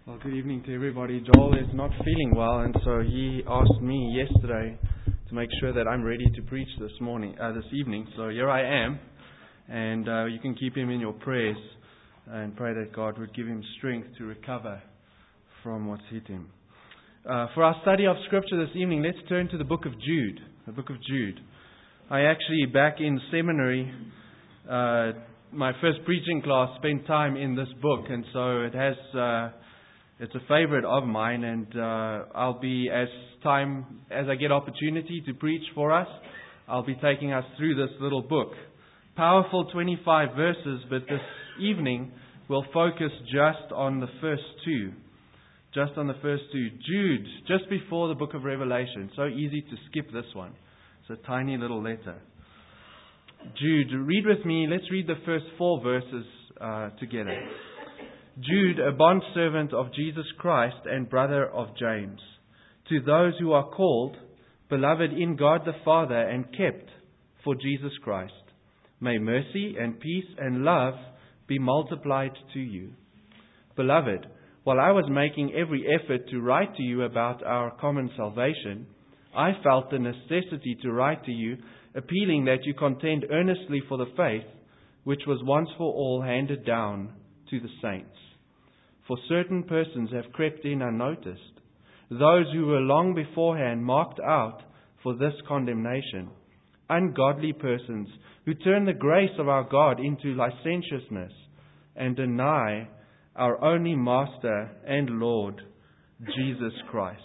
Well, good evening to everybody. Joel is not feeling well, and so he asked me yesterday to make sure that I'm ready to preach this evening. So here I am, and you can keep him in your prayers and pray that God would give him strength to recover from what's hit him. For our study of Scripture this evening, let's turn to the book of Jude. The book of Jude. I actually, back in seminary, my first preaching class, spent time in this book, and so it has. It's a favorite of mine, and I'll be, as I get opportunity to preach for us, I'll be taking us through this little book. Powerful 25 verses, but this evening we'll focus just on the first two. Just on the first two. Jude, just before the book of Revelation. So easy to skip this one. It's a tiny little letter. Jude, read with me. Let's read the first 4 verses together. Jude, a bondservant of Jesus Christ and brother of James, to those who are called, beloved in God the Father and kept for Jesus Christ, may mercy and peace and love be multiplied to you. Beloved, while I was making every effort to write to you about our common salvation, I felt the necessity to write to you, appealing that you contend earnestly for the faith which was once for all handed down to the saints. For certain persons have crept in unnoticed, those who were long beforehand marked out for this condemnation, ungodly persons who turn the grace of our God into licentiousness and deny our only Master and Lord, Jesus Christ.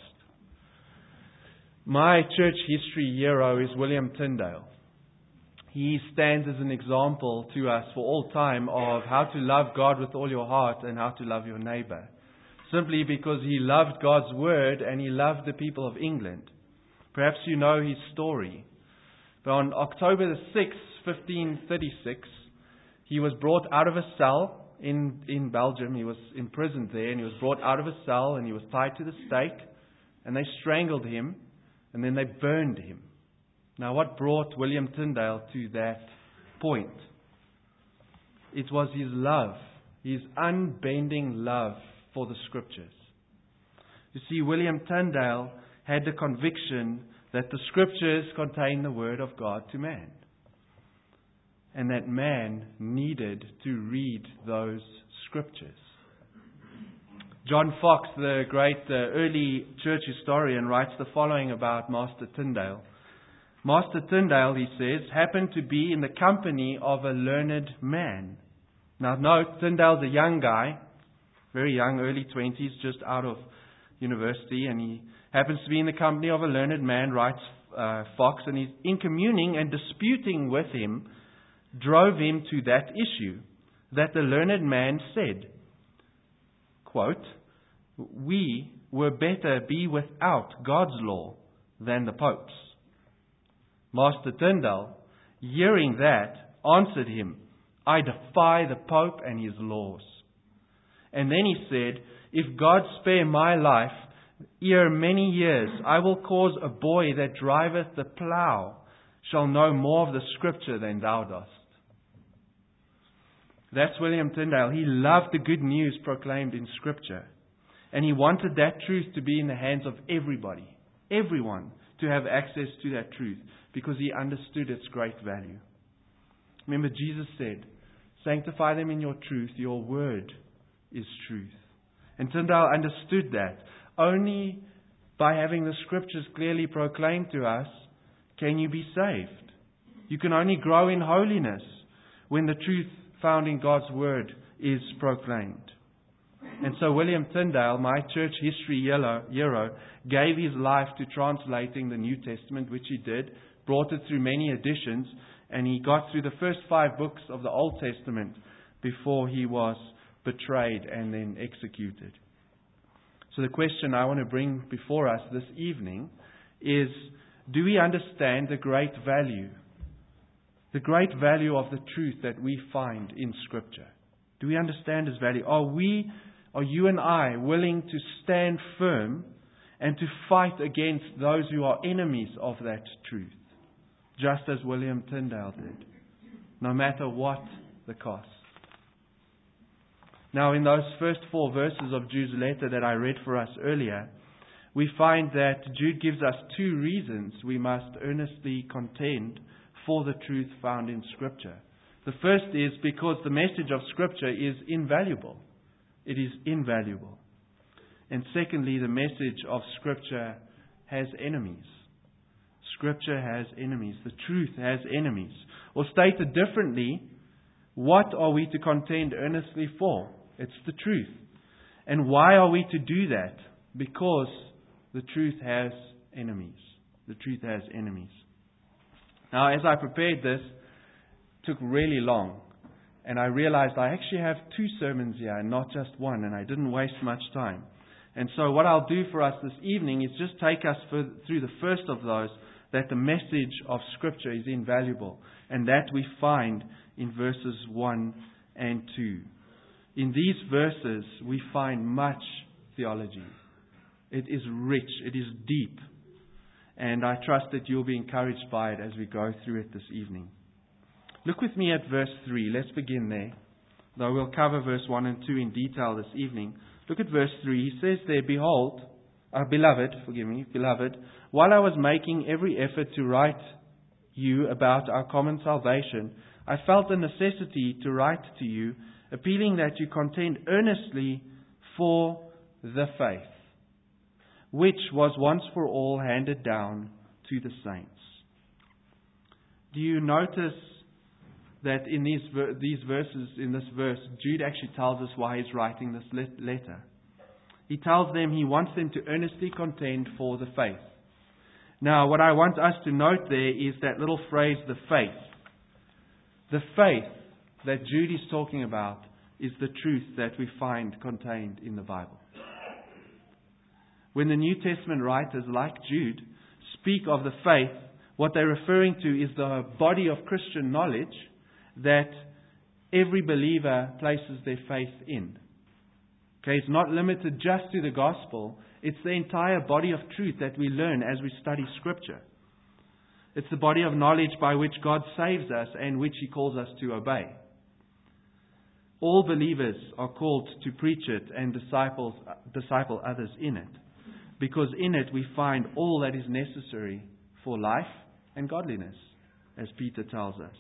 My church history hero is William Tyndale. He stands as an example to us for all time of how to love God with all your heart and how to love your neighbor. Simply because he loved God's word and he loved the people of England. Perhaps you know his story. But on October the 6th, 1536, he was brought out of a cell in Belgium. He was imprisoned there, and he was brought out of a cell and he was tied to the stake, and they strangled him and then they burned him. Now, what brought William Tyndale to that point? It was his love, his unbending love for the Scriptures. You see, William Tyndale had the conviction that the Scriptures contain the Word of God to man, and that man needed to read those Scriptures. John Fox, the great early church historian, writes the following about Master Tyndale. Master Tyndale, he says, happened to be in the company of a learned man. Now note, Tyndale's a young guy, very young, early 20s, just out of university, and he happens to be in the company of a learned man, writes Fox, and he's in communing and disputing with him, drove him to that issue, that the learned man said, quote, "We were better be without God's law than the Pope's." Master Tyndale, hearing that, answered him, "I defy the Pope and his laws." And then he said, "If God spare my life, ere many years, I will cause a boy that driveth the plough shall know more of the Scripture than thou dost." That's William Tyndale. He loved the good news proclaimed in Scripture. And he wanted that truth to be in the hands of everybody, everyone, to have access to that truth, because he understood its great value. Remember, Jesus said, "Sanctify them in your truth, your word is truth." And Tyndale understood that. Only by having the Scriptures clearly proclaimed to us can you be saved. You can only grow in holiness when the truth found in God's word is proclaimed. And so William Tyndale, my church history hero, gave his life to translating the New Testament, which he did, brought it through many editions, and he got through the first 5 books of the Old Testament before he was betrayed and then executed. So the question I want to bring before us this evening is, do we understand the great value of the truth that we find in Scripture? Do we understand its value? Are you and I willing to stand firm and to fight against those who are enemies of that truth? Just as William Tyndale did, no matter what the cost. Now, in those first 4 verses of Jude's letter that I read for us earlier, we find that Jude gives us 2 reasons we must earnestly contend for the truth found in Scripture. The first is because the message of Scripture is invaluable. It is invaluable. And secondly, the message of Scripture has enemies. Scripture has enemies. The truth has enemies. Or stated differently, what are we to contend earnestly for? It's the truth. And why are we to do that? Because the truth has enemies. The truth has enemies. Now, as I prepared this, it took really long. And I realized I actually have 2 sermons here and not just one. And I didn't waste much time. And so what I'll do for us this evening is just take us through the first of those, that the message of Scripture is invaluable. And that we find in verses 1 and 2. In these verses, we find much theology. It is rich. It is deep. And I trust that you'll be encouraged by it as we go through it this evening. Look with me at verse 3. Let's begin there. Though we'll cover verse 1 and 2 in detail this evening. Look at verse 3. He says there, behold, beloved, while I was making every effort to write you about our common salvation, I felt the necessity to write to you, appealing that you contend earnestly for the faith, which was once for all handed down to the saints. Do you notice that in these verses, in this verse, Jude actually tells us why he's writing this letter? He tells them he wants them to earnestly contend for the faith. Now, what I want us to note there is that little phrase, the faith. The faith that Jude is talking about is the truth that we find contained in the Bible. When the New Testament writers like Jude speak of the faith, what they're referring to is the body of Christian knowledge that every believer places their faith in. Okay, it's not limited just to the gospel. It's the entire body of truth that we learn as we study Scripture. It's the body of knowledge by which God saves us and which He calls us to obey. All believers are called to preach it and disciple others in it, because in it we find all that is necessary for life and godliness, as Peter tells us.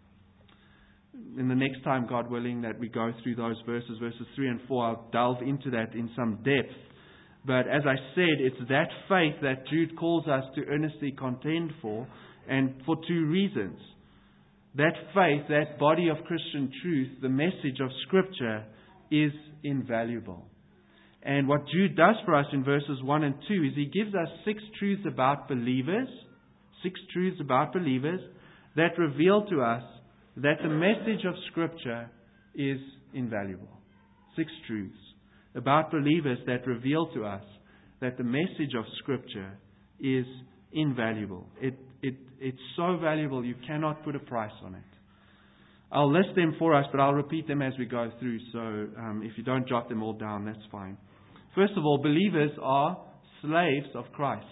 In the next time, God willing, that we go through those verses 3 and 4, I'll delve into that in some depth. But as I said, it's that faith that Jude calls us to earnestly contend for, and for 2 reasons. That faith, that body of Christian truth, the message of Scripture, is invaluable. And what Jude does for us in verses 1 and 2 is he gives us 6 truths about believers, 6 truths about believers that reveal to us that the message of Scripture is invaluable. 6 truths about believers that reveal to us that the message of Scripture is invaluable. It's so valuable you cannot put a price on it. I'll list them for us, but I'll repeat them as we go through. So if you don't jot them all down, that's fine. First of all, believers are slaves of Christ.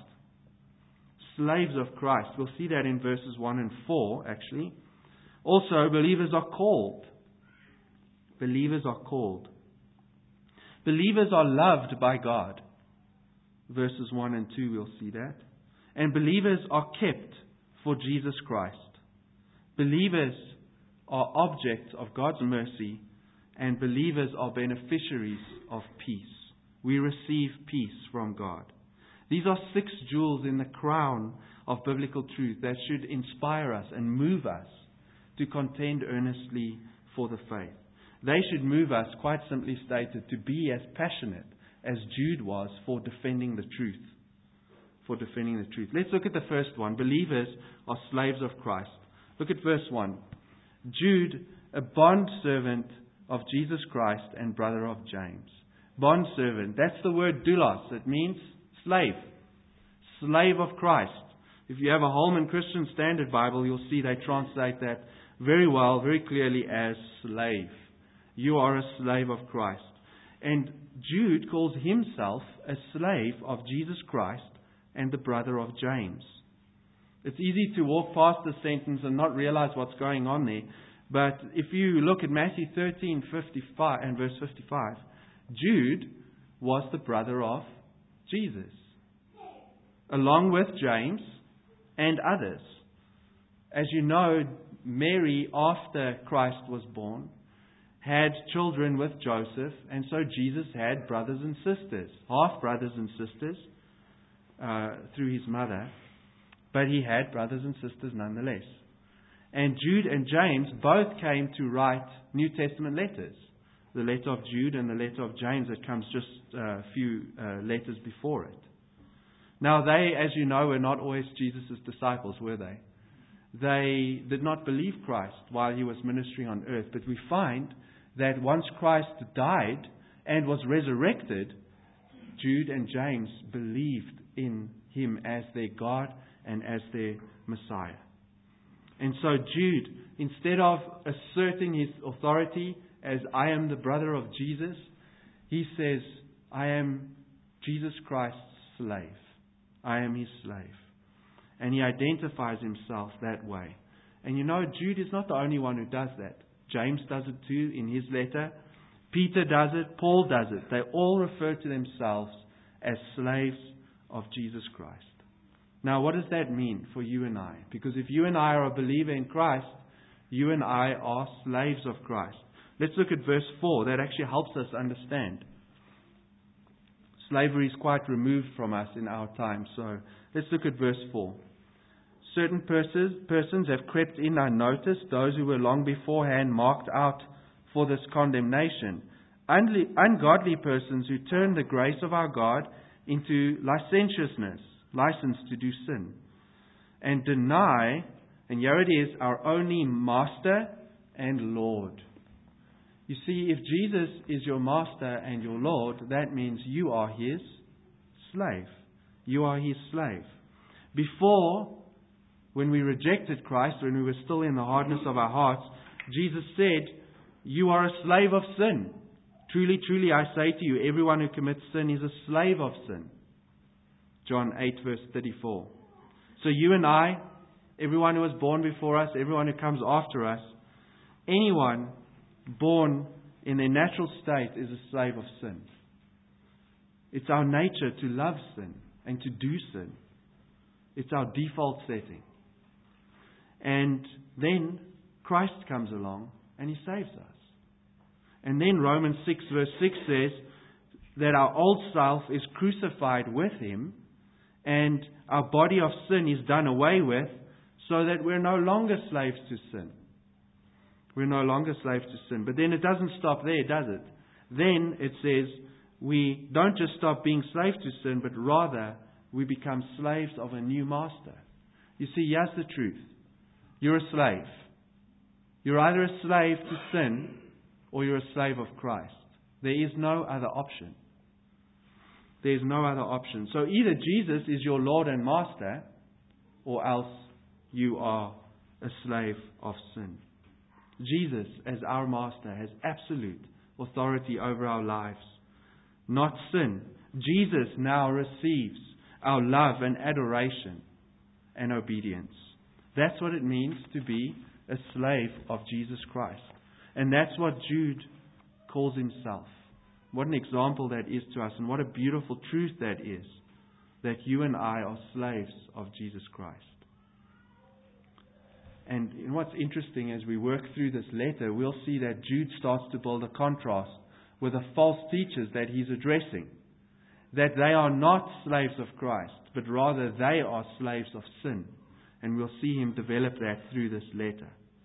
Slaves of Christ. We'll see that in verses 1 and 4, actually. Also, believers are called. Believers are called. Believers are loved by God. Verses 1 and 2, we'll see that. And believers are kept for Jesus Christ. Believers are objects of God's mercy, and believers are beneficiaries of peace. We receive peace from God. These are 6 jewels in the crown of biblical truth that should inspire us and move us to contend earnestly for the faith. They should move us, quite simply stated, to be as passionate as Jude was for defending the truth. For defending the truth. Let's look at the first one. Believers are slaves of Christ. Look at verse 1. Jude, a bondservant of Jesus Christ and brother of James. Bondservant. That's the word doulos. It means slave. Slave of Christ. If you have a Holman Christian Standard Bible, you'll see they translate that very well, very clearly as slave. You are a slave of Christ. And Jude calls himself a slave of Jesus Christ and the brother of James. It's easy to walk past the sentence and not realize what's going on there. But if you look at Matthew 13:55 and verse 55, Jude was the brother of Jesus, along with James and others. As you know, Mary, after Christ was born, had children with Joseph, and so Jesus had brothers and sisters, half-brothers and sisters, through his mother, but he had brothers and sisters nonetheless. And Jude and James both came to write New Testament letters. The letter of Jude and the letter of James that comes just a few letters before it. Now they, as you know, were not always Jesus' disciples, were they? They did not believe Christ while he was ministering on earth. But we find that once Christ died and was resurrected, Jude and James believed in him as their God and as their Messiah. And so Jude, instead of asserting his authority as I am the brother of Jesus, he says, I am Jesus Christ's slave. I am his slave. And he identifies himself that way. And you know, Jude is not the only one who does that. James does it too in his letter. Peter does it. Paul does it. They all refer to themselves as slaves of Jesus Christ. Now, what does that mean for you and I? Because if you and I are a believer in Christ, you and I are slaves of Christ. Let's look at verse 4. That actually helps us understand. Slavery is quite removed from us in our time. So let's look at verse 4. Certain persons have crept in unnoticed, those who were long beforehand marked out for this condemnation. Ungodly persons who turn the grace of our God into licentiousness, license to do sin, and deny, and here it is, our only Master and Lord. You see, if Jesus is your Master and your Lord, that means you are His slave. You are His slave. Before, when we rejected Christ, when we were still in the hardness of our hearts, Jesus said, you are a slave of sin. Truly, truly, I say to you, everyone who commits sin is a slave of sin. John 8, verse 34. So you and I, everyone who was born before us, everyone who comes after us, anyone born in their natural state is a slave of sin. It's our nature to love sin and to do sin. It's our default setting. And then Christ comes along and He saves us. And then Romans 6 verse 6 says that our old self is crucified with Him and our body of sin is done away with so that we're no longer slaves to sin. We're no longer slaves to sin. But then it doesn't stop there, does it? Then it says we don't just stop being slaves to sin, but rather we become slaves of a new master. You see, here's the truth. You're a slave. You're either a slave to sin or you're a slave of Christ. There is no other option. There is no other option. So either Jesus is your Lord and Master, or else you are a slave of sin. Jesus, as our Master, has absolute authority over our lives, not sin. Jesus now receives our love and adoration and obedience. That's what it means to be a slave of Jesus Christ. And that's what Jude calls himself. What an example that is to us, and what a beautiful truth that is, that you and I are slaves of Jesus Christ. And what's interesting as we work through this letter, we'll see that Jude starts to build a contrast with the false teachers that he's addressing. That they are not slaves of Christ, but rather they are slaves of sin. And we'll see him develop that through this letter.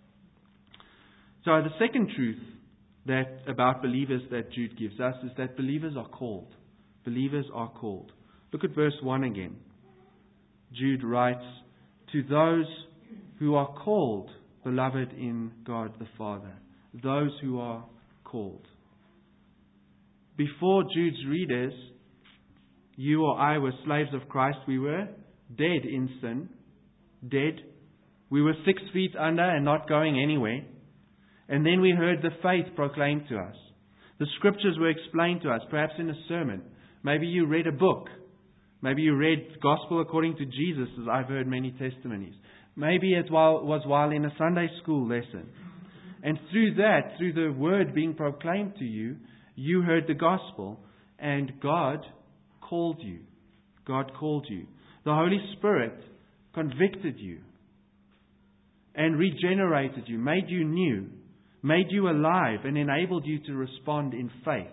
So the second truth that about believers that Jude gives us is that believers are called. Believers are called. Look at verse 1 again. Jude writes, to those who are called, beloved in God the Father. Those who are called. Before Jude's readers, you or I were slaves of Christ. We were dead in sin. Dead. We were 6 feet under and not going anywhere. And then we heard the faith proclaimed to us. The scriptures were explained to us, perhaps in a sermon. Maybe you read a book. Maybe you read Gospel According to Jesus, as I've heard many testimonies. Maybe it was while in a Sunday school lesson. And through that, through the word being proclaimed to you, you heard the gospel, and God called you. God called you. The Holy Spirit convicted you and regenerated you, made you new, made you alive, and enabled you to respond in faith.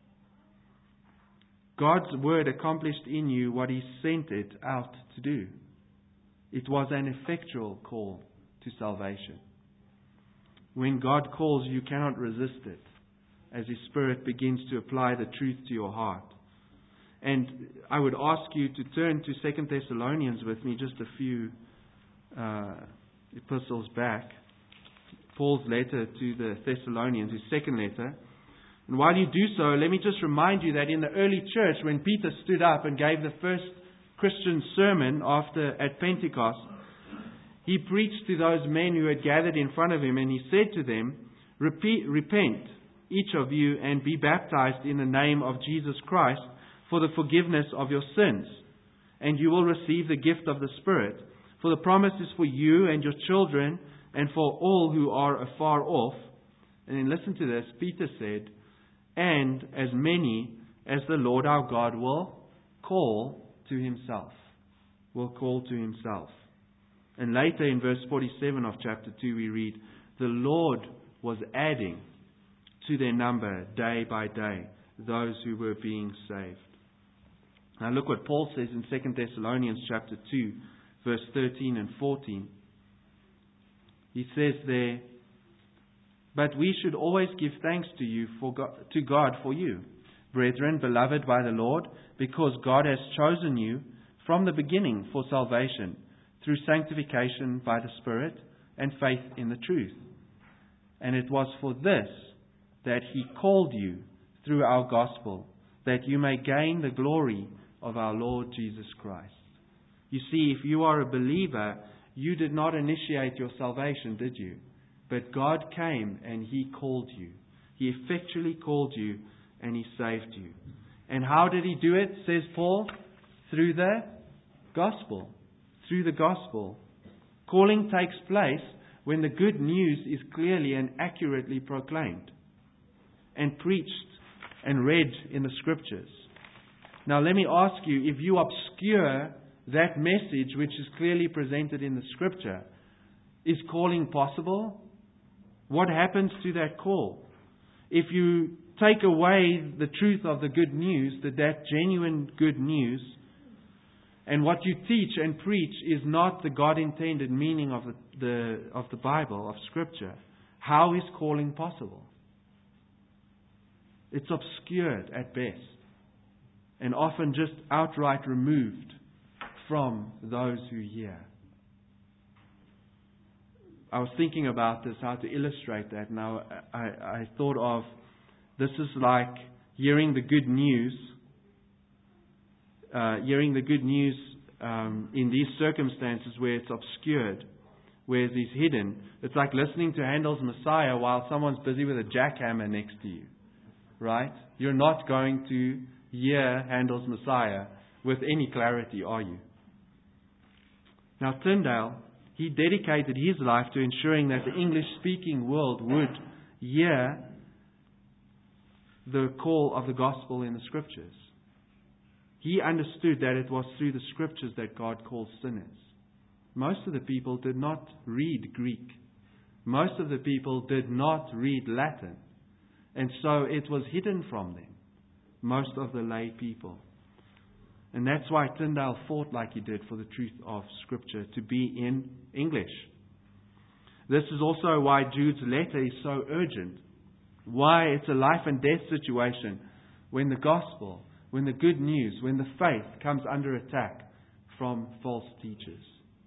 God's word accomplished in you what He sent it out to do. It was an effectual call to salvation. When God calls, you cannot resist it, as His Spirit begins to apply the truth to your heart. And I would ask you to turn to 2 Thessalonians with me, just a few epistles back. Paul's letter to the Thessalonians, his second letter. And while you do so, let me just remind you that in the early church, when Peter stood up and gave the first Christian sermon at Pentecost, he preached to those men who had gathered in front of him, and he said to them, "Repent, each of you, and be baptized in the name of Jesus Christ for the forgiveness of your sins, and you will receive the gift of the Spirit. For the promise is for you and your children, and for all who are afar off." And then listen to this, Peter said, "And as many as the Lord our God will call to Himself." Will call to Himself. And later in verse 47 of chapter 2 we read, "The Lord was adding to their number day by day those who were being saved." Now look what Paul says in 2 Thessalonians chapter 2, verse 13 and 14. He says there, "But we should always give thanks to God for you, brethren, beloved by the Lord, because God has chosen you from the beginning for salvation, through sanctification by the Spirit and faith in the truth. And it was for this that He called you through our gospel, that you may gain the glory of our Lord Jesus Christ." You see, if you are a believer, you did not initiate your salvation, did you? But God came and He called you. He effectually called you and He saved you. And how did He do it, says Paul? Through the gospel. Through the gospel. Calling takes place when the good news is clearly and accurately proclaimed and preached and read in the Scriptures. Now let me ask you, if you obscure that message which is clearly presented in the Scripture, is calling possible? What happens to that call? If you take away the truth of the good news, that genuine good news, and what you teach and preach is not the God-intended meaning of the Bible, of Scripture, how is calling possible? It's obscured at best, and often just outright removed from those who hear. I was thinking about this, how to illustrate that. Now, I thought of, this is like hearing the good news. In these circumstances where it's obscured, where it's hidden. It's like listening to Handel's Messiah while someone's busy with a jackhammer next to you. Right? You're not going to hear Handel's Messiah with any clarity, are you? Now Tyndale, he dedicated his life to ensuring that the English-speaking world would hear the call of the gospel in the Scriptures. He understood that it was through the Scriptures that God called sinners. Most of the people did not read Greek. Most of the people did not read Latin. And so it was hidden from them, most of the lay people. And that's why Tyndale fought like he did for the truth of Scripture to be in English. This is also why Jude's letter is so urgent. Why it's a life and death situation when the gospel, when the good news, when the faith comes under attack from false teachers.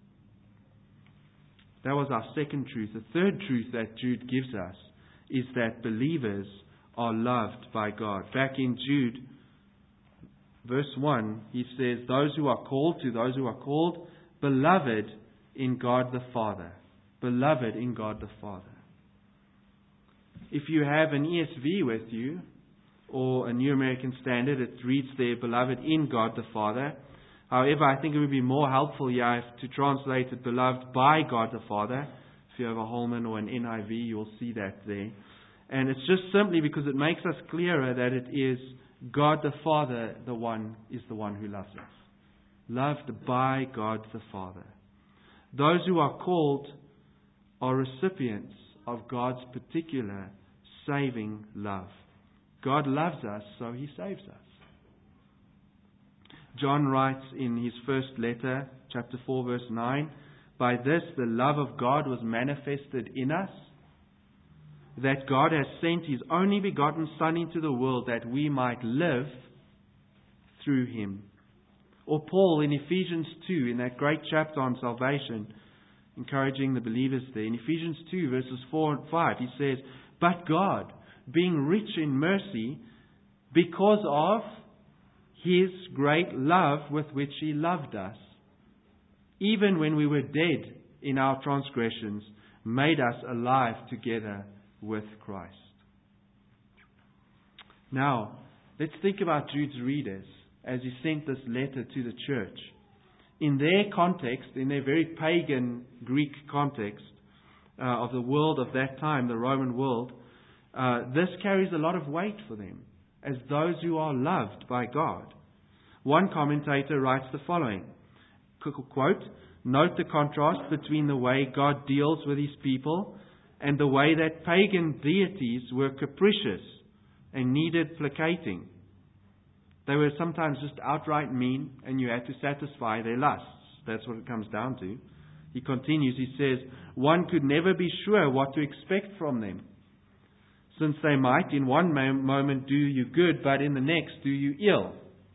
That was our second truth. The third truth that Jude gives us is that believers are loved by God. Back in Jude, verse 1, he says, those who are called, beloved in God the Father. Beloved in God the Father. If you have an ESV with you, or a New American Standard, it reads there, beloved in God the Father. However, I think it would be more helpful here to translate it, beloved by God the Father. If you have a Holman or an NIV, you'll see that there. And it's just simply because it makes us clearer that it is God the Father is the one who loves us. Loved by God the Father. Those who are called are recipients of God's particular saving love. God loves us, so He saves us. John writes in his first letter, chapter 4, verse 9, "By this the love of God was manifested in us, that God has sent His only begotten Son into the world that we might live through Him." Or Paul in Ephesians 2, in that great chapter on salvation, encouraging the believers there. In Ephesians 2, verses 4 and 5, he says, "But God, being rich in mercy, because of His great love with which He loved us, even when we were dead in our transgressions, made us alive together with Christ." Now, let's think about Jude's readers as he sent this letter to the church. In their context, in their very pagan Greek context of the world of that time, the Roman world, this carries a lot of weight for them as those who are loved by God. One commentator writes the following, quote, "Note the contrast between the way God deals with His people and the way that pagan deities were capricious and needed placating. They were sometimes just outright mean, and you had to satisfy their lusts." That's what it comes down to. He continues, he says, "One could never be sure what to expect from them, since they might in one moment do you good, but in the next do you ill.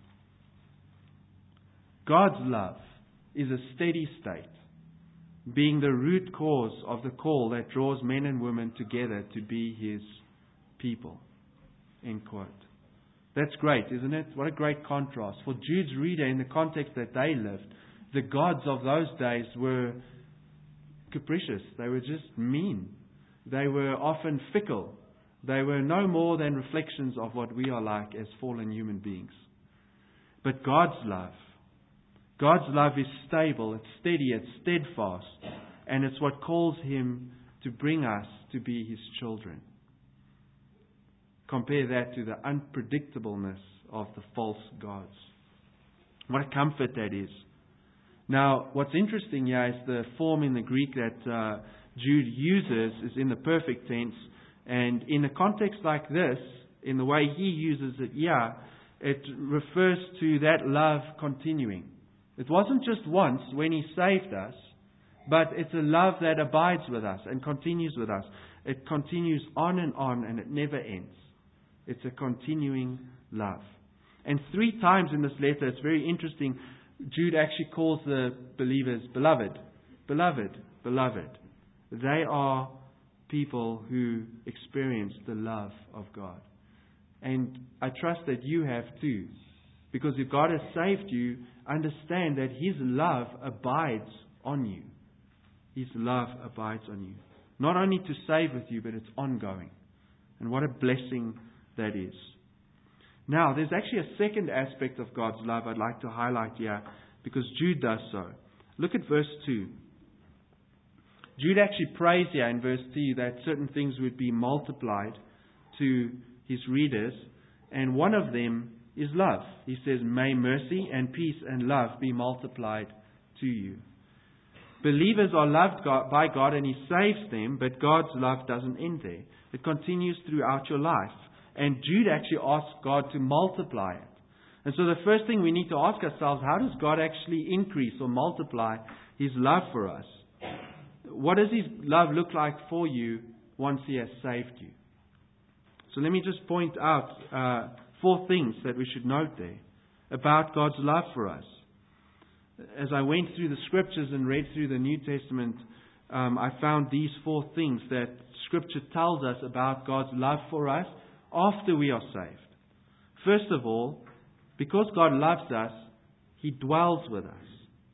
God's love is a steady state, being the root cause of the call that draws men and women together to be His people." End quote. That's great, isn't it? What a great contrast. For Jude's reader, in the context that they lived, the gods of those days were capricious. They were just mean. They were often fickle. They were no more than reflections of what we are like as fallen human beings. But God's love is stable, it's steady, it's steadfast, and it's what calls Him to bring us to be His children. Compare that to the unpredictableness of the false gods. What a comfort that is. Now, what's interesting here is the form in the Greek that Jude uses is in the perfect tense. And in a context like this, in the way he uses it here, it refers to that love continuing. It wasn't just once when He saved us, but it's a love that abides with us and continues with us. It continues on, and it never ends. It's a continuing love. And 3 times in this letter, it's very interesting, Jude actually calls the believers beloved. Beloved, beloved. They are people who experience the love of God. And I trust that you have too. Because if God has saved you, understand that His love abides on you. His love abides on you. Not only to save with you, but it's ongoing. And what a blessing that is. Now, there's actually a second aspect of God's love I'd like to highlight here, because Jude does so. Look at verse 2. Jude actually prays here in verse 2 that certain things would be multiplied to his readers, and one of them is love. He says, "May mercy and peace and love be multiplied to you." Believers are loved by God and He saves them, but God's love doesn't end there. It continues throughout your life. And Jude actually asks God to multiply it. And so the first thing we need to ask ourselves, how does God actually increase or multiply His love for us? What does His love look like for you once He has saved you? So let me just point out 4 things that we should note there about God's love for us. As I went through the Scriptures and read through the New Testament, I found these 4 things that Scripture tells us about God's love for us after we are saved. First of all, because God loves us, He dwells with us.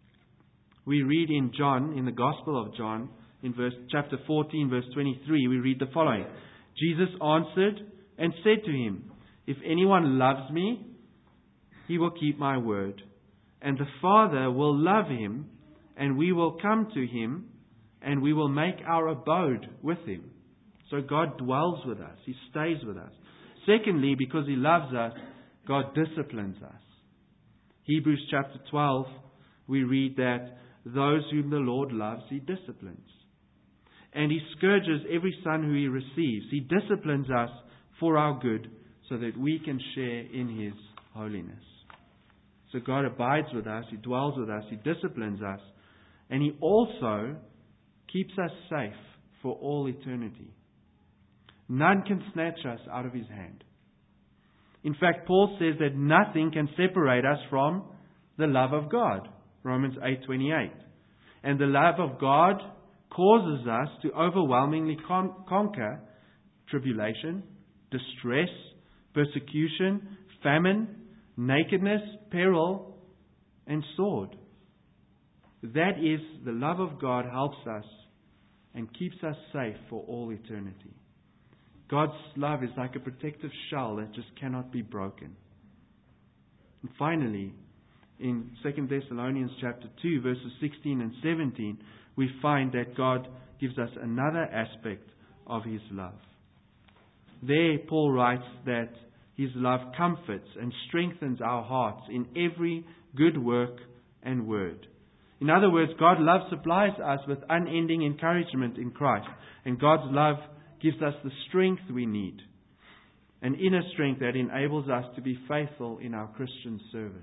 We read in John, in the Gospel of John, in chapter 14, verse 23, we read the following. Jesus answered and said to him, "If anyone loves me, he will keep my word. And the Father will love him, and we will come to him and we will make our abode with Him. So God dwells with us. He stays with us. Secondly, because He loves us, God disciplines us. Hebrews chapter 12, we read that those whom the Lord loves, He disciplines. And He scourges every son who He receives. He disciplines us for our good so that we can share in His holiness. So God abides with us, He dwells with us, He disciplines us, and He also keeps us safe for all eternity. None can snatch us out of His hand. In fact, Paul says that nothing can separate us from the love of God. Romans 8:28. And the love of God causes us to overwhelmingly conquer tribulation, distress, persecution, famine, nakedness, peril, and sword. That is, the love of God helps us and keeps us safe for all eternity. God's love is like a protective shell that just cannot be broken. And finally, in 2 Thessalonians chapter 2, verses 16 and 17, we find that God gives us another aspect of His love. There, Paul writes that His love comforts and strengthens our hearts in every good work and word. In other words, God's love supplies us with unending encouragement in Christ, and God's love gives us the strength we need, an inner strength that enables us to be faithful in our Christian service.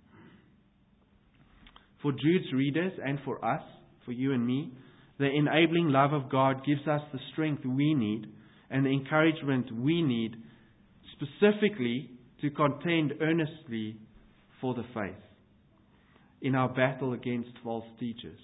For Jude's readers and for us, for you and me, the enabling love of God gives us the strength we need and the encouragement we need specifically to contend earnestly for the faith in our battle against false teachers.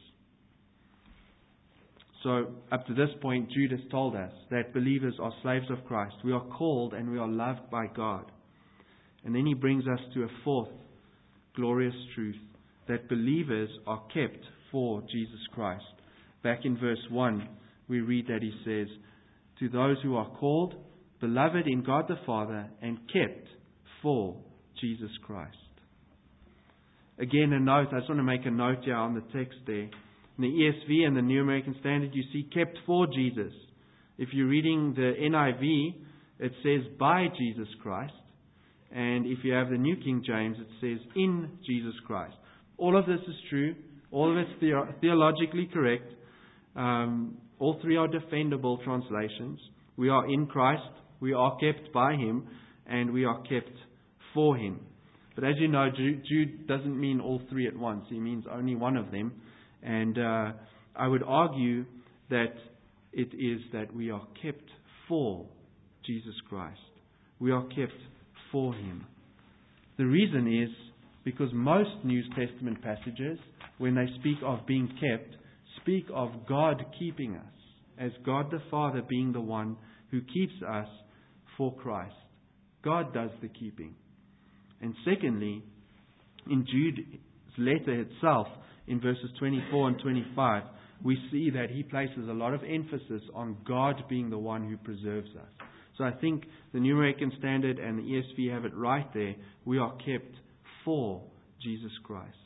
So, up to this point, Jude has told us that believers are slaves of Christ. We are called and we are loved by God. And then he brings us to a fourth glorious truth, that believers are kept for Jesus Christ. Back in verse 1, we read that he says, to those who are called, beloved in God the Father, and kept for Jesus Christ. Again, a note, I just want to make a note here on the text there. In the ESV and the New American Standard, you see kept for Jesus. If you're reading the NIV, it says by Jesus Christ. And if you have the New King James, it says in Jesus Christ. All of this is true. All of it's theologically correct. All three are defendable translations. We are in Christ, we are kept by Him, and we are kept for Him. But as you know, Jude doesn't mean all three at once. He means only one of them. And I would argue that it is that we are kept for Jesus Christ. We are kept for Him. The reason is because most New Testament passages, when they speak of being kept, speak of God keeping us, as God the Father being the one who keeps us for Christ. God does the keeping. And secondly, in Jude's letter itself, in verses 24 and 25, we see that he places a lot of emphasis on God being the one who preserves us. So I think the New American Standard and the ESV have it right there. We are kept for Jesus Christ.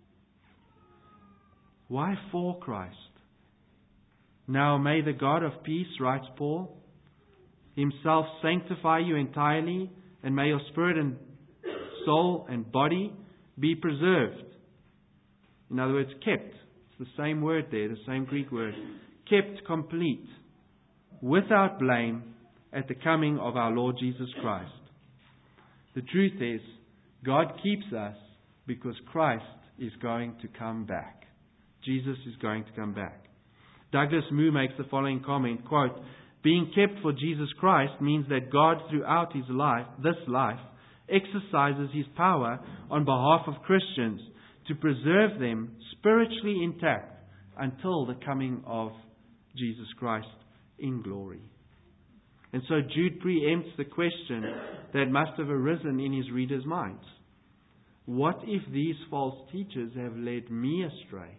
Why for Christ? Now may the God of peace, writes Paul, Himself sanctify you entirely, and may your spirit and soul and body be preserved. In other words, kept. It's the same word there, the same Greek word. Kept complete, without blame, at the coming of our Lord Jesus Christ. The truth is, God keeps us because Christ is going to come back. Jesus is going to come back. Douglas Moo makes the following comment, quote, being kept for Jesus Christ means that God throughout this life, exercises His power on behalf of Christians to preserve them spiritually intact until the coming of Jesus Christ in glory. And so Jude preempts the question that must have arisen in his readers' minds. What if these false teachers have led me astray?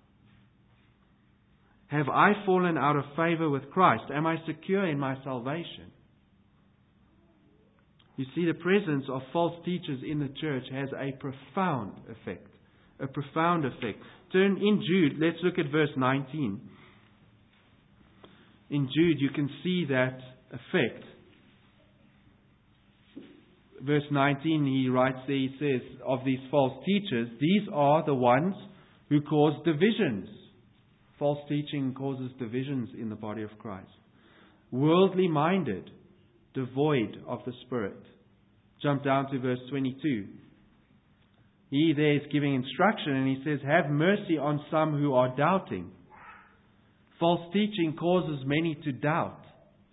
Have I fallen out of favor with Christ? Am I secure in my salvation? You see, the presence of false teachers in the church has a profound effect. A profound effect. Turn in Jude, let's look at verse 19. in Jude, you can see that effect. Verse 19, he writes there, he says, of these false teachers, these are the ones who cause divisions. False teaching causes divisions in the body of Christ. Worldly minded, devoid of the Spirit. Jump down to verse 22. He there is giving instruction and he says, have mercy on some who are doubting. False teaching causes many to doubt.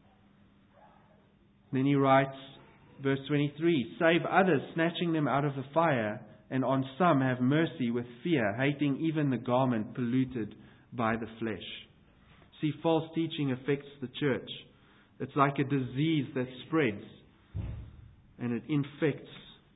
Then he writes, verse 23, save others, snatching them out of the fire, and on some have mercy with fear, hating even the garment polluted by the flesh. See, false teaching affects the church. It's like a disease that spreads, and it infects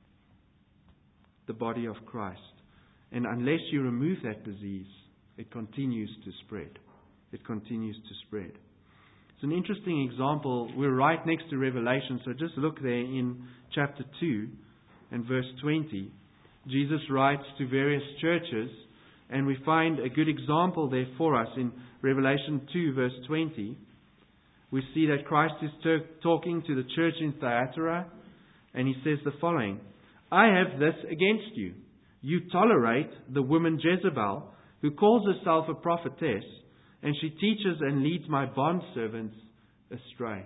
the body of Christ. And unless you remove that disease, it continues to spread. It continues to spread. It's an interesting example. We're right next to Revelation, so just look there in chapter 2 and verse 20. Jesus writes to various churches, and we find a good example there for us in Revelation 2 verse 20. We see that Christ is talking to the church in Thyatira, and he says the following, I have this against you. You tolerate the woman Jezebel, who calls herself a prophetess, and she teaches and leads my bondservants astray,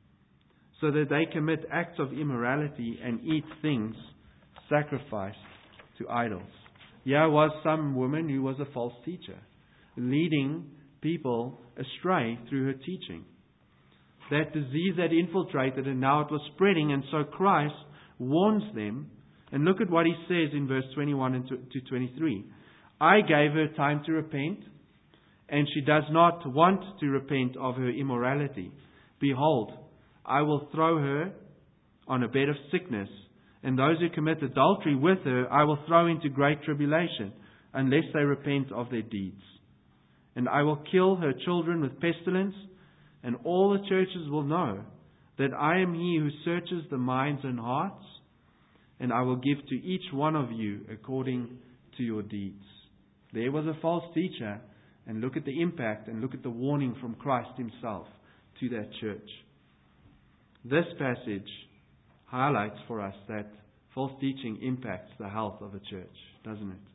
so that they commit acts of immorality and eat things sacrificed to idols. Here was some woman who was a false teacher, leading people astray through her teaching. That disease had infiltrated, and now it was spreading, and so Christ warns them. And look at what he says in verse 21 to 23. I gave her time to repent, and she does not want to repent of her immorality. Behold, I will throw her on a bed of sickness, and those who commit adultery with her I will throw into great tribulation, unless they repent of their deeds. And I will kill her children with pestilence, and all the churches will know that I am He who searches the minds and hearts, and I will give to each one of you according to your deeds. There was a false teacher, and look at the impact and look at the warning from Christ Himself to that church. This passage highlights for us that false teaching impacts the health of a church, doesn't it?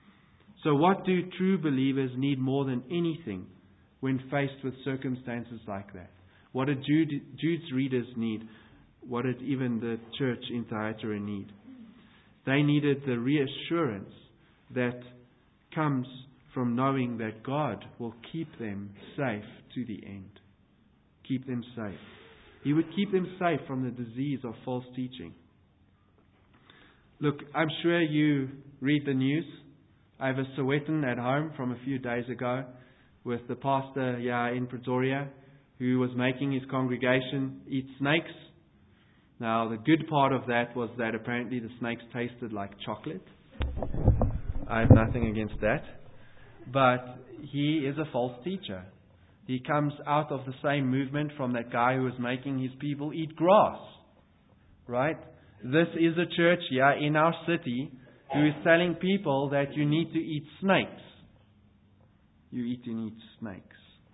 So what do true believers need more than anything when faced with circumstances like that? What did Jude's readers need? What did even the church in Thyatira need? They needed the reassurance that comes from knowing that God will keep them safe to the end. Keep them safe. He would keep them safe from the disease of false teaching. Look, I'm sure you read the news. I have a Sowetan at home from a few days ago with the pastor here in Pretoria who was making his congregation eat snakes. Now, the good part of that was that apparently the snakes tasted like chocolate. I have nothing against that. But he is a false teacher. He comes out of the same movement from that guy who was making his people eat grass. Right? This is a church here in our city who is telling people that you need to eat snakes. You eat and eat snakes.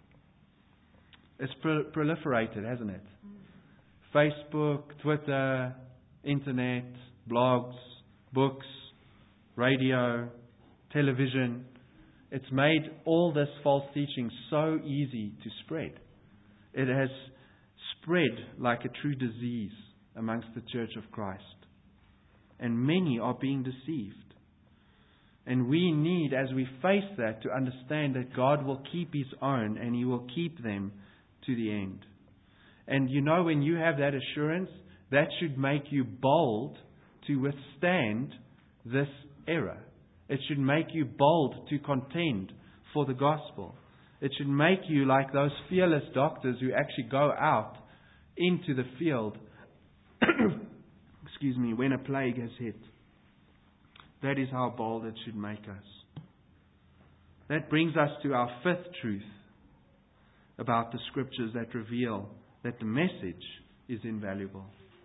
It's proliferated, hasn't it? Facebook, Twitter, internet, blogs, books, radio, television. It's made all this false teaching so easy to spread. It has spread like a true disease amongst the church of Christ. And many are being deceived. And we need, as we face that, to understand that God will keep His own and He will keep them to the end. And you know, when you have that assurance, that should make you bold to withstand this error. It should make you bold to contend for the gospel. It should make you like those fearless doctors who actually go out into the field when a plague has hit. That is how bold it should make us. That brings us to our fifth truth about the Scriptures that reveal that the message is invaluable.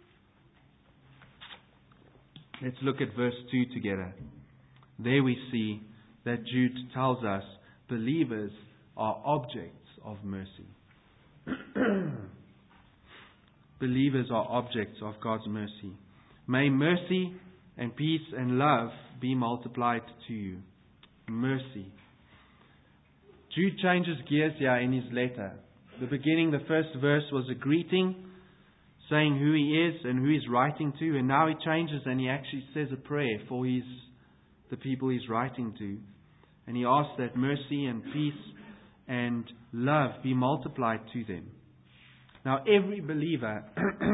Let's look at verse 2 together. There we see that Jude tells us believers are objects of mercy. Believers are objects of God's mercy. May mercy and peace and love be multiplied to you. Mercy. Jude changes gears here in his letter. The beginning, the first verse was a greeting, saying who he is and who he's writing to. And now he changes and he actually says a prayer for the people he's writing to. And he asks that mercy and peace and love be multiplied to them. Now, every believer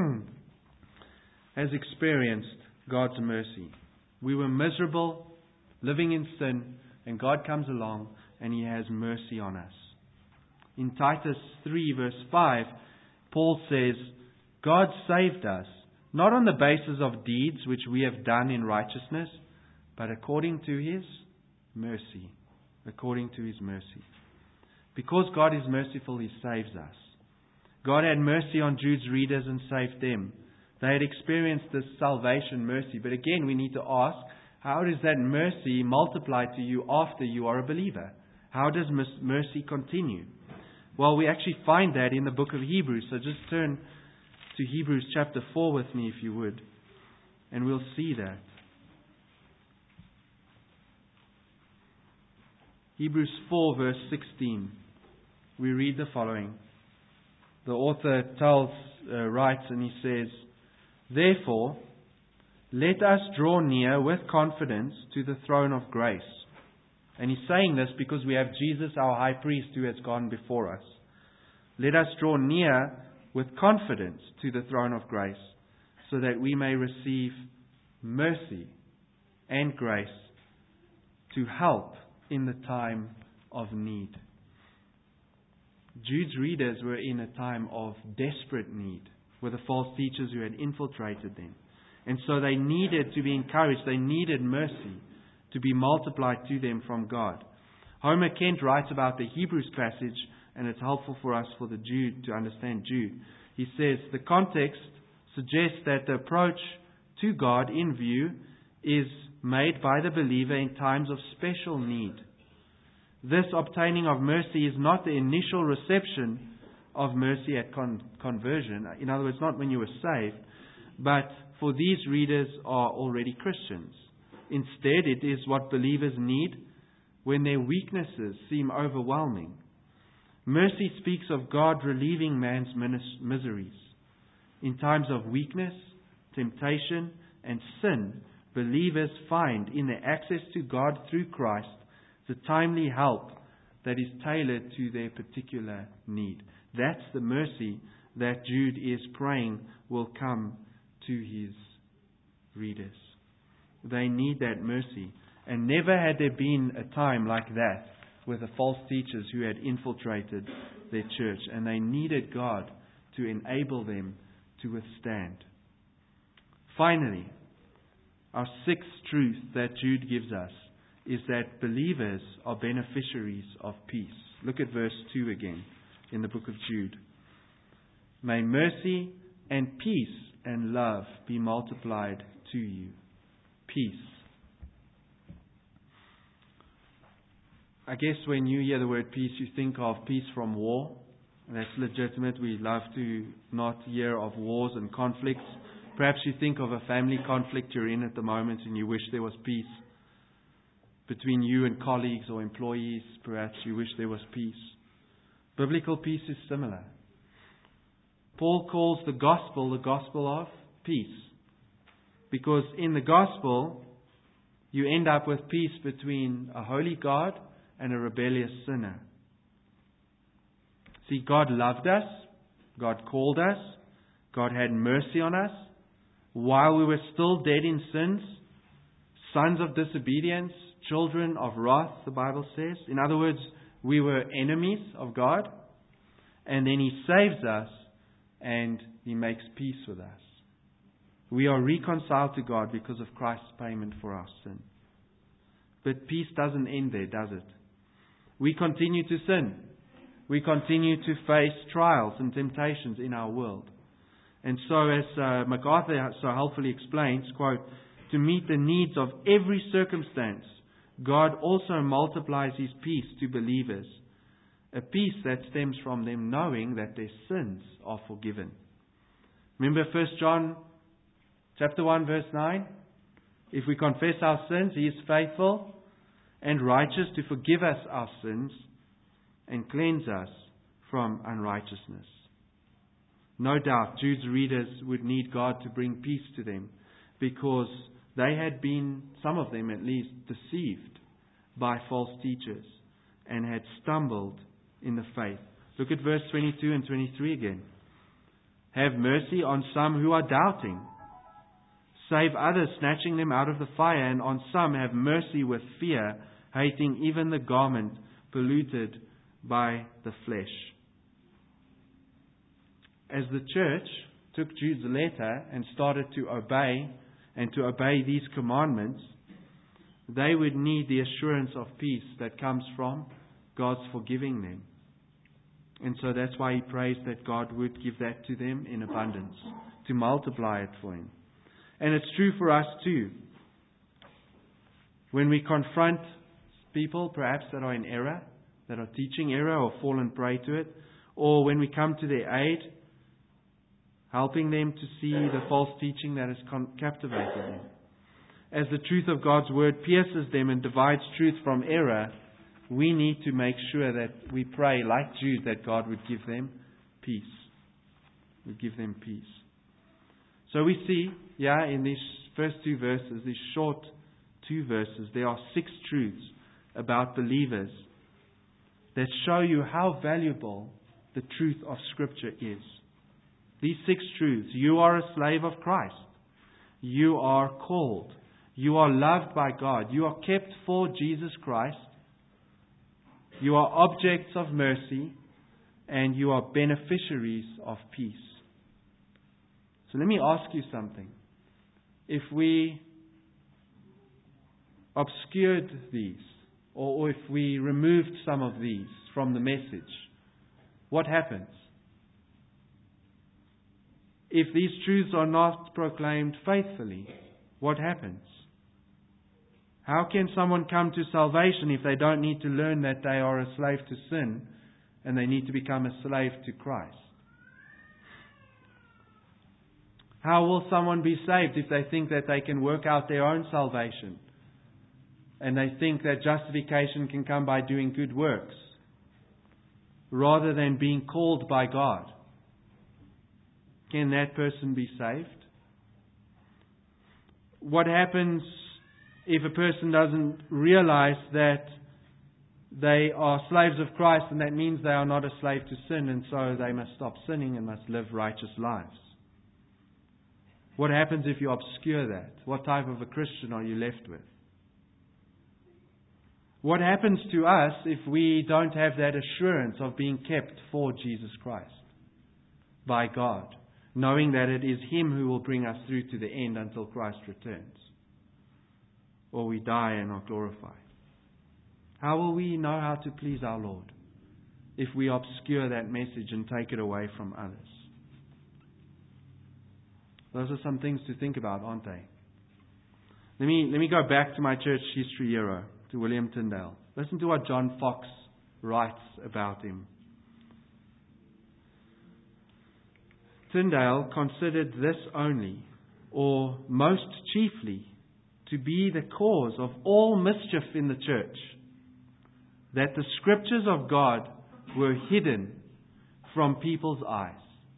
has experienced God's mercy. We were miserable, living in sin, and God comes along and He has mercy on us. In Titus 3 verse 5, Paul says, God saved us, not on the basis of deeds which we have done in righteousness, but according to His mercy. According to His mercy. Because God is merciful, He saves us. God had mercy on Jude's readers and saved them. They had experienced this salvation mercy. But again, we need to ask, how does that mercy multiply to you after you are a believer? How does mercy continue? Well, we actually find that in the book of Hebrews. So just turn to Hebrews chapter 4 with me, if you would. And we'll see that. Hebrews 4 verse 16. We read the following. The author writes and he says, Therefore, let us draw near with confidence to the throne of grace. And he's saying this because we have Jesus, our high priest, who has gone before us. Let us draw near with confidence to the throne of grace, so that we may receive mercy and grace to help in the time of need. Jude's readers were in a time of desperate need with the false teachers who had infiltrated them. And so they needed to be encouraged. They needed mercy to be multiplied to them from God. Homer Kent writes about the Hebrews passage, and it's helpful for us for to understand Jude. He says, the context suggests that the approach to God in view is made by the believer in times of special need. This obtaining of mercy is not the initial reception of mercy at conversion. In other words, not when you were saved, but for these readers are already Christians. Instead, it is what believers need when their weaknesses seem overwhelming. Mercy speaks of God relieving man's miseries. In times of weakness, temptation, and sin, believers find in their access to God through Christ the timely help that is tailored to their particular need. That's the mercy that Jude is praying will come to his readers. They need that mercy. And never had there been a time like that with the false teachers who had infiltrated their church. And they needed God to enable them to withstand. Finally, our sixth truth that Jude gives us is that believers are beneficiaries of peace. Look at verse 2 again in the book of Jude. May mercy and peace and love be multiplied to you. Peace. I guess when you hear the word peace, you think of peace from war. That's legitimate. We love to not hear of wars and conflicts. Perhaps you think of a family conflict you're in at the moment and you wish there was peace. Between you and colleagues or employees, perhaps you wish there was peace. Biblical peace is similar. Paul calls the gospel of peace. Because in the gospel, you end up with peace between a holy God and a rebellious sinner. See, God loved us. God called us. God had mercy on us. While we were still dead in sins, sons of disobedience, children of wrath, the Bible says. In other words, we were enemies of God. And then He saves us and He makes peace with us. We are reconciled to God because of Christ's payment for our sin. But peace doesn't end there, does it? We continue to sin. We continue to face trials and temptations in our world. And so, as MacArthur so helpfully explains, quote, to meet the needs of every circumstance, God also multiplies His peace to believers, A peace that stems from them knowing that their sins are forgiven. Remember 1 John chapter 1 verse 9? If we confess our sins, He is faithful and righteous to forgive us our sins and cleanse us from unrighteousness. No doubt Jude's readers would need God to bring peace to them because they had been, some of them at least, deceived by false teachers and had stumbled in the faith. Look at verse 22 and 23 again. Have mercy on some who are doubting. Save others, snatching them out of the fire, and on some have mercy with fear, hating even the garment polluted by the flesh. As the church took Jude's letter and started to obey these commandments, they would need the assurance of peace that comes from God's forgiving them. And so that's why he prays that God would give that to them in abundance, to multiply it for him. And it's true for us too. When we confront people perhaps that are in error, that are teaching error or fallen prey to it, or when we come to their aid, helping them to see the false teaching that has captivated them. As the truth of God's Word pierces them and divides truth from error, we need to make sure that we pray, like Jude, that God would give them peace. Would give them peace. So we see, in these first two verses, these short two verses, there are 6 truths about believers that show you how valuable the truth of Scripture is. These 6 truths. You are a slave of Christ. You are called. You are loved by God. You are kept for Jesus Christ. You are objects of mercy. And you are beneficiaries of peace. So let me ask you something. If we obscured these, or if we removed some of these from the message, what happens? If these truths are not proclaimed faithfully, what happens? How can someone come to salvation if they don't need to learn that they are a slave to sin and they need to become a slave to Christ? How will someone be saved if they think that they can work out their own salvation and they think that justification can come by doing good works rather than being called by God? Can that person be saved? What happens if a person doesn't realize that they are slaves of Christ and that means they are not a slave to sin and so they must stop sinning and must live righteous lives? What happens if you obscure that? What type of a Christian are you left with? What happens to us if we don't have that assurance of being kept for Jesus Christ by God, knowing that it is Him who will bring us through to the end until Christ returns, or we die and are glorified? How will we know how to please our Lord if we obscure that message and take it away from others? Those are some things to think about, aren't they? Let me go back to my church history hero, to William Tyndale. Listen to what John Fox writes about him. Tyndale considered this only, or most chiefly, to be the cause of all mischief in the church, that the Scriptures of God were hidden from people's eyes.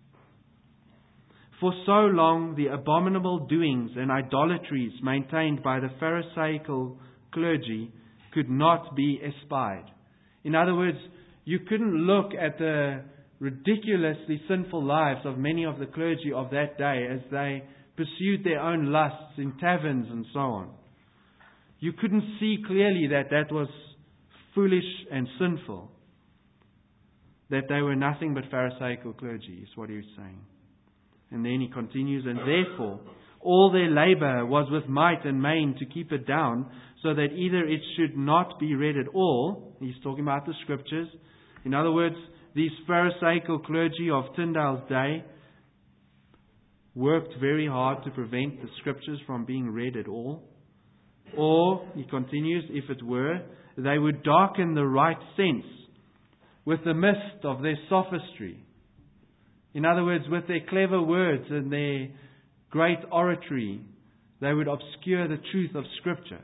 For so long, the abominable doings and idolatries maintained by the Pharisaical clergy could not be espied. In other words, you couldn't look at the ridiculously sinful lives of many of the clergy of that day as they pursued their own lusts in taverns and so on. You couldn't see clearly that that was foolish and sinful, that they were nothing but Pharisaical clergy, is what he was saying. And then he continues, and therefore all their labor was with might and main to keep it down, so that either it should not be read at all. He's talking about the Scriptures. In other words, these Pharisaical clergy of Tyndale's day worked very hard to prevent the Scriptures from being read at all. Or, he continues, if it were, they would darken the right sense with the mist of their sophistry. In other words, with their clever words and their great oratory, they would obscure the truth of Scripture.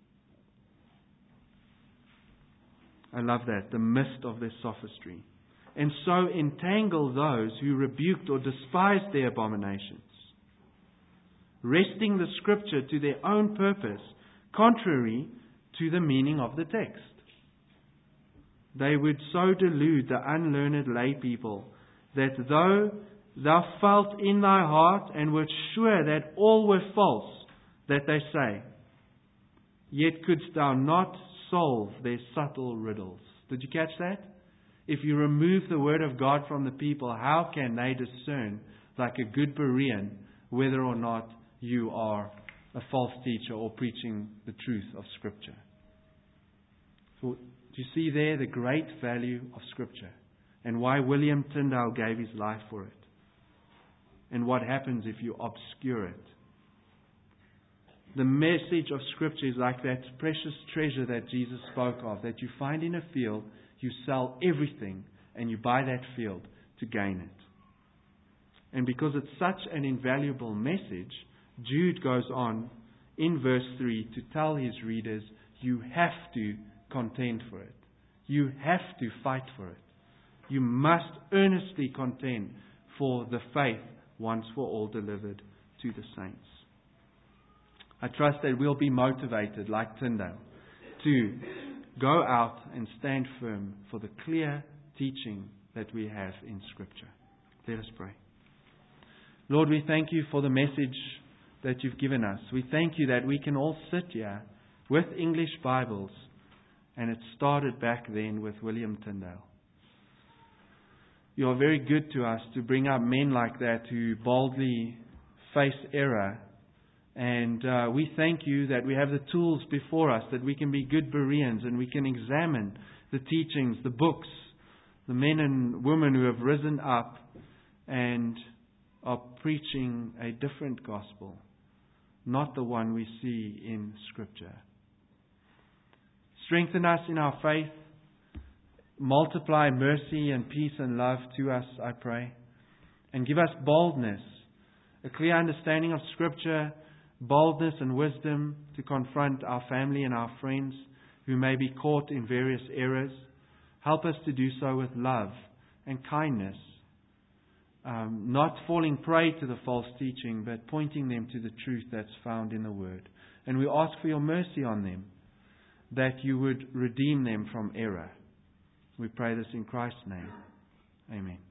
I love that, the mist of their sophistry. And so entangle those who rebuked or despised their abominations, wresting the Scripture to their own purpose, contrary to the meaning of the text. They would so delude the unlearned lay people that though thou felt in thy heart and wert sure that all were false that they say, yet couldst thou not solve their subtle riddles. Did you catch that? If you remove the Word of God from the people, how can they discern, like a good Berean, whether or not you are a false teacher or preaching the truth of Scripture? So, do you see there the great value of Scripture and why William Tyndale gave his life for it? And what happens if you obscure it? The message of Scripture is like that precious treasure that Jesus spoke of, that you find in a field, you sell everything, and you buy that field to gain it. And because it's such an invaluable message, Jude goes on in verse 3 to tell his readers, you have to contend for it. You have to fight for it. You must earnestly contend for the faith once for all delivered to the saints. I trust that we'll be motivated, like Tyndale, to go out and stand firm for the clear teaching that we have in Scripture. Let us pray. Lord, we thank you for the message that you've given us. We thank you that we can all sit here with English Bibles, and it started back then with William Tyndale. You are very good to us to bring up men like that who boldly face error. And we thank you that we have the tools before us, that we can be good Bereans and we can examine the teachings, the books, the men and women who have risen up and are preaching a different gospel, not the one we see in Scripture. Strengthen us in our faith. Multiply mercy and peace and love to us, I pray. And give us boldness, a clear understanding of Scripture, boldness and wisdom to confront our family and our friends who may be caught in various errors. Help us to do so with love and kindness, not falling prey to the false teaching, but pointing them to the truth that's found in the Word. And we ask for your mercy on them, that you would redeem them from error. We pray this in Christ's name. Amen.